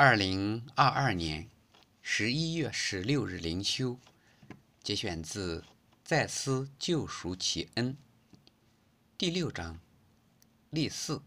2022年11月16日灵修，节选自《再思救赎其恩》第6章例4。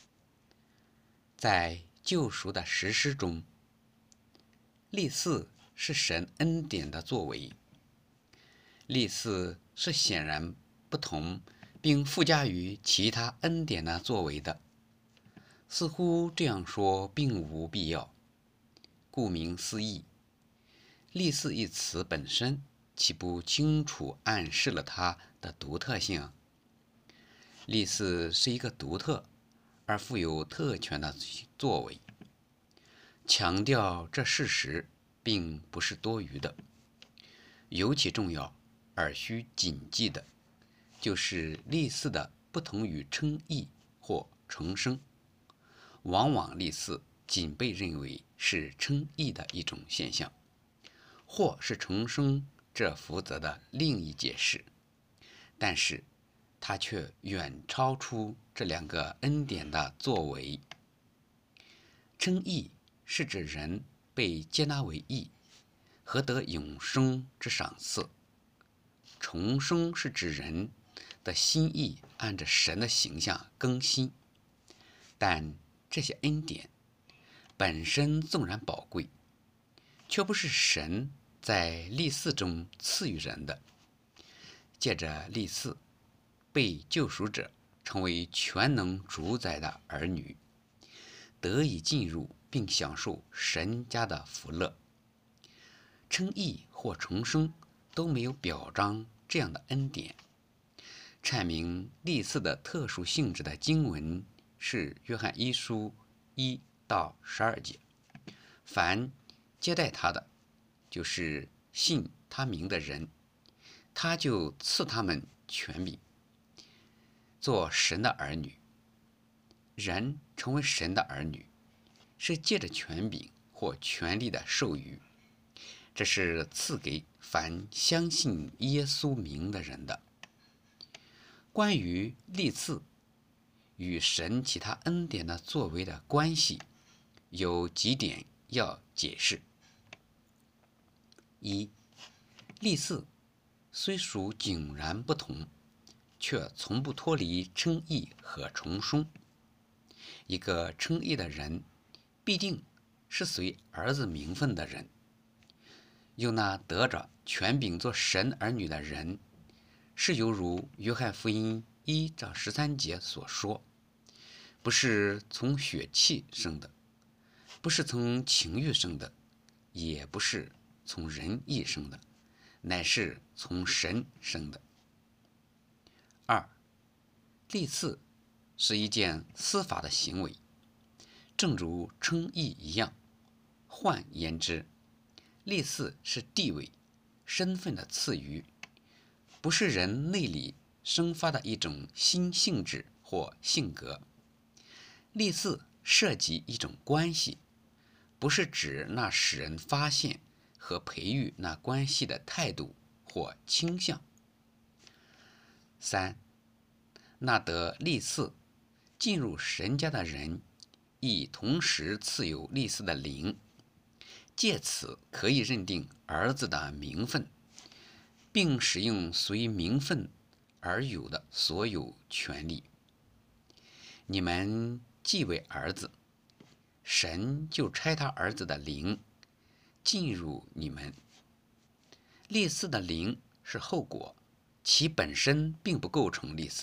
在救赎的实施中，例4是神恩典的作为。例4是显然不同并附加于其他恩典的作为的。似乎这样说并无必要。顾名思义，例4一词本身岂不清楚暗示了它的独特性？例4是一个独特而富有特权的作为。强调这事实并不是多余的。尤其重要而需谨记的，就是例4的不同于称义或重生。往往例4仅被认为是称义的一种现象，或是重生这负责的另一解释，但是它却远超出这两个恩典的作为。称义是指人被接纳为义和得永生之赏赐，重生是指人的心意按着神的形象更新。但这些恩典本身纵然宝贵，却不是神在例4中赐予人的。借着例4，被救赎者成为全能主宰的儿女，得以进入并享受神家的福乐。称义或重生都没有表彰这样的恩典。阐明例4的特殊性质的经文是约翰一书1到12节。凡接待他的，就是信他名的人，他就赐他们权柄，做神的儿女。人成为神的儿女，是借着权柄或权力的授予，这是赐给凡相信耶稣名的人的。关于例4与神其他恩典的作为的关系，有几点要解释。1. 例4虽属迥然不同，却从不脱离称义和重生。一个称义的人必定是随儿子名分的人，有那得着权柄做神儿女的人，是犹如约翰福音1章13节所说，不是从血气生的，不是从情欲生的，也不是从人意生的，乃是从神生的。2. 例4是一件司法的行为，正如称义一样。换言之，例4是地位、身份的赐予，不是人内里生发的一种新性质或性格。例4涉及一种关系，不是指那使人发现和培育那关系的态度或倾向。3. 那得例4进入神家的人，亦同时赐有例4的灵，借此可以认定儿子的名分，并使用随名分而有的所有权利。你们既为儿子，神就差他儿子的灵进入你们。例4的灵是后果，其本身并不构成例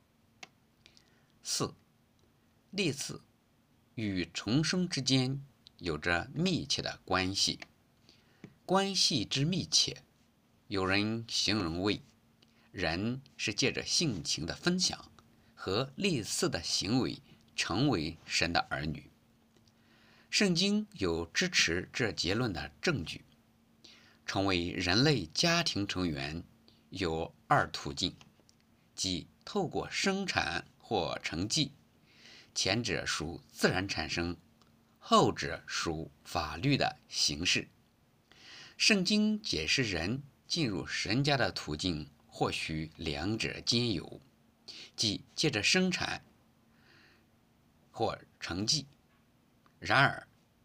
4。4. 例4与重生之间有着密切的关系。关系之密切，有人形容为人是借着性情的分享和例4的行为成为神的儿女。圣经有支持这结论的证据。成为人类家庭成员有2途径，即透过生产或承继，前者属自然产生，后者属法律的形式。圣经解释人进入神家的途径或许两者兼有，即借着生产或承继。然而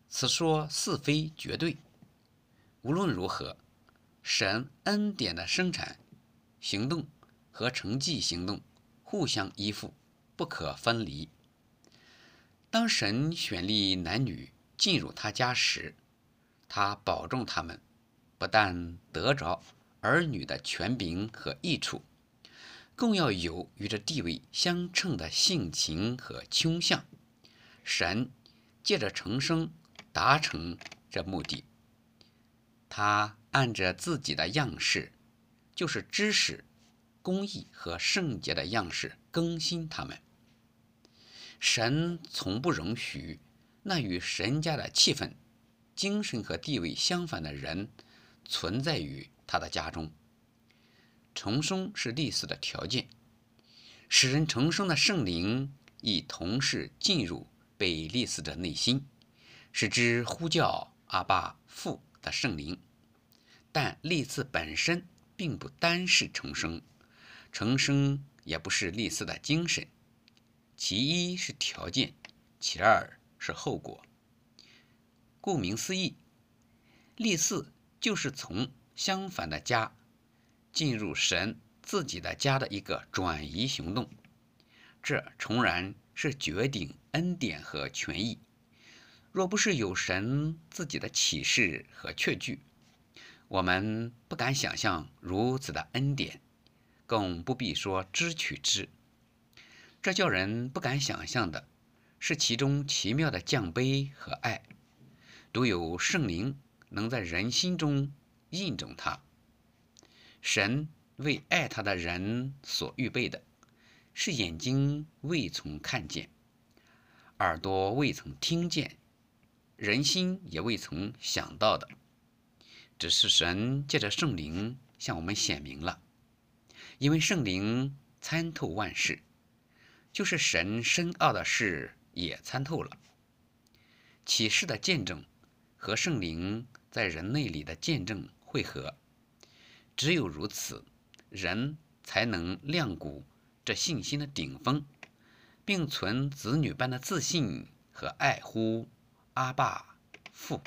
此说似非绝对。无论如何，神恩典的生产、行动和成绩行动互相依附，不可分离。当神选立男女进入他家时，他保证他们不但得着儿女的权柄和益处，更要有与这地位相称的性情和倾向。神借着重生达成这目的，他按着自己的样式，就是知识、公义和圣洁的样式更新他们。神从不容许那与神家的气氛、精神和地位相反的人存在于他的家中。重生是立嗣的条件，使人重生的圣灵亦同时进入被立嗣者内心，使之呼叫阿爸父的圣灵。但立嗣本身并不单是重生，重生也不是立嗣的精神。其一是条件，其二是后果。顾名思义，立嗣就是从相反的家进入神自己的家的一个转移行动。这诚然是决定恩典和权益。若不是有神自己的启示和确据，我们不敢想象如此的恩典，更不必说支取之。这叫人不敢想象的是其中奇妙的降卑和爱，独有圣灵能在人心中印证它。神为爱他的人所预备的，是眼睛未曾看见，耳朵未曾听见，人心也未曾想到的。只是神借着圣灵向我们显明了，因为圣灵参透万事，就是神深奥的事也参透了。启示的见证和圣灵在人内里的见证汇合，只有如此，人才能亮谷这信心的顶峰，并存子女般的自信和爱呼阿爸父。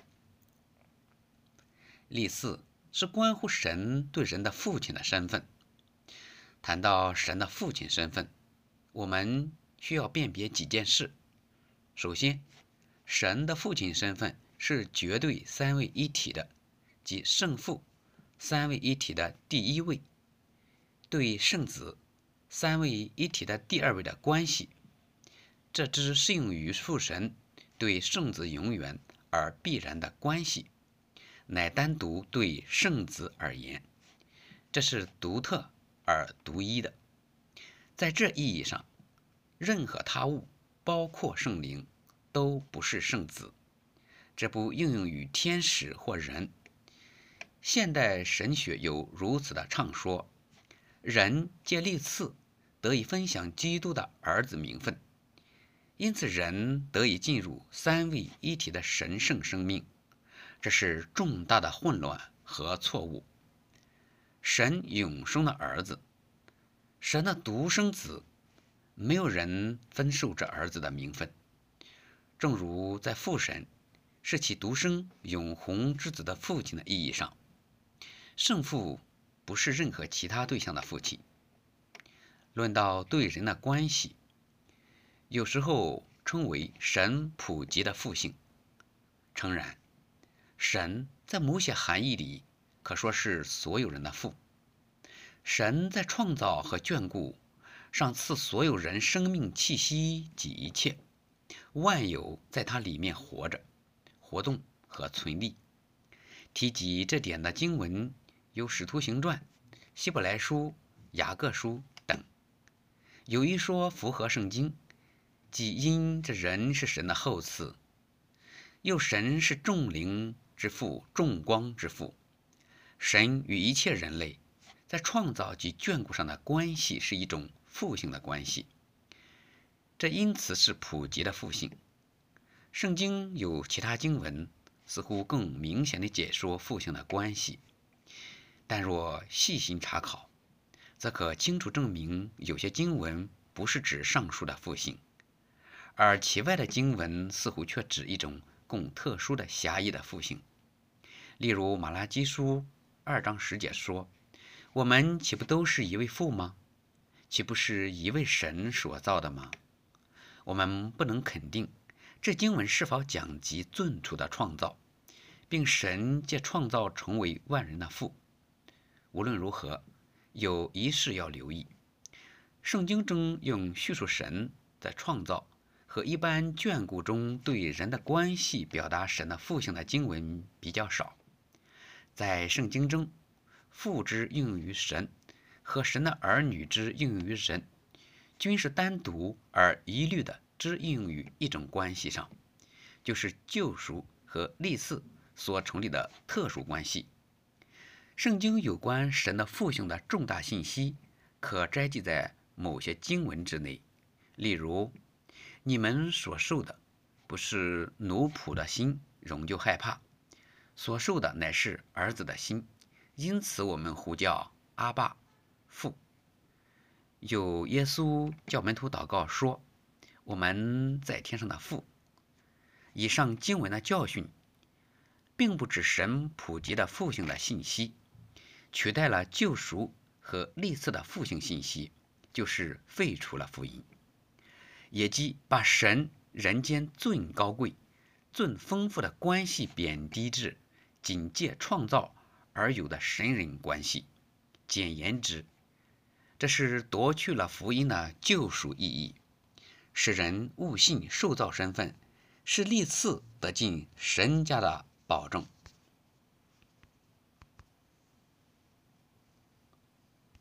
立嗣是关乎神对人的父亲的身份。谈到神的父亲身份，我们需要辨别几件事。首先，神的父亲身份是绝对三位一体的，即圣父三位一体的第一位，对圣子三位一体的第二位的关系。这只适用于父神对圣子永远而必然的关系，乃单独对圣子而言，这是独特而独一的。在这意义上，任何他物，包括圣灵，都不是圣子。这不应用于天使或人。现代神学有如此的唱说：人借立嗣得以分享基督的儿子名分，因此人得以进入三位一体的神圣生命。这是重大的混乱和错误。神永生的儿子，神的独生子，没有人分授这儿子的名分。正如在父神是其独生永恒之子的父亲的意义上，圣父不是任何其他对象的父亲。论到对人的关系，有时候称为神普及的父性。诚然，神在某些含义里可说是所有人的父。神在创造和眷顾上赐所有人生命气息及一切，万有在它里面活着、活动和存立。提及这点的经文有《使徒行传》、希伯来书、雅各书等。有一说符合圣经，即因这人是神的后嗣，又神是众灵之父、众光之父。神与一切人类在创造及眷顾上的关系是一种父性的关系，这因此是普及的父性。圣经有其他经文似乎更明显地解说父性的关系，但若细心查考，则可清楚证明有些经文不是指上述的父性，而其外的经文似乎却指一种供特殊的狭义的父性。例如马拉基书2章10节说：我们岂不都是一位父吗？岂不是一位神所造的吗？我们不能肯定这经文是否讲及最初的创造，并神借创造成为万人的父。无论如何，有一事要留意，圣经中用叙述神在创造和一般眷顾中对人的关系表达神的父性的经文比较少。在圣经中，父之应用于神和神的儿女之应用于人，均是单独而一律的只应用于一种关系上，就是救赎和立嗣所成立的特殊关系。圣经有关神的父性的重大信息，可摘记在某些经文之内。例如，你们所受的不是奴仆的心，仍旧害怕，所受的乃是儿子的心，因此我们呼叫阿爸父。有耶稣叫门徒祷告说：我们在天上的父。以上经文的教训并不指神普及的父性的信息，取代了救赎和立嗣的父性信息，就是废除了福音，也即把神人间最高贵、最丰富的关系贬低至仅借创造而有的神人关系。简言之，这是夺去了福音的救赎意义，使人误信受造身份，是立嗣得进神家的保证。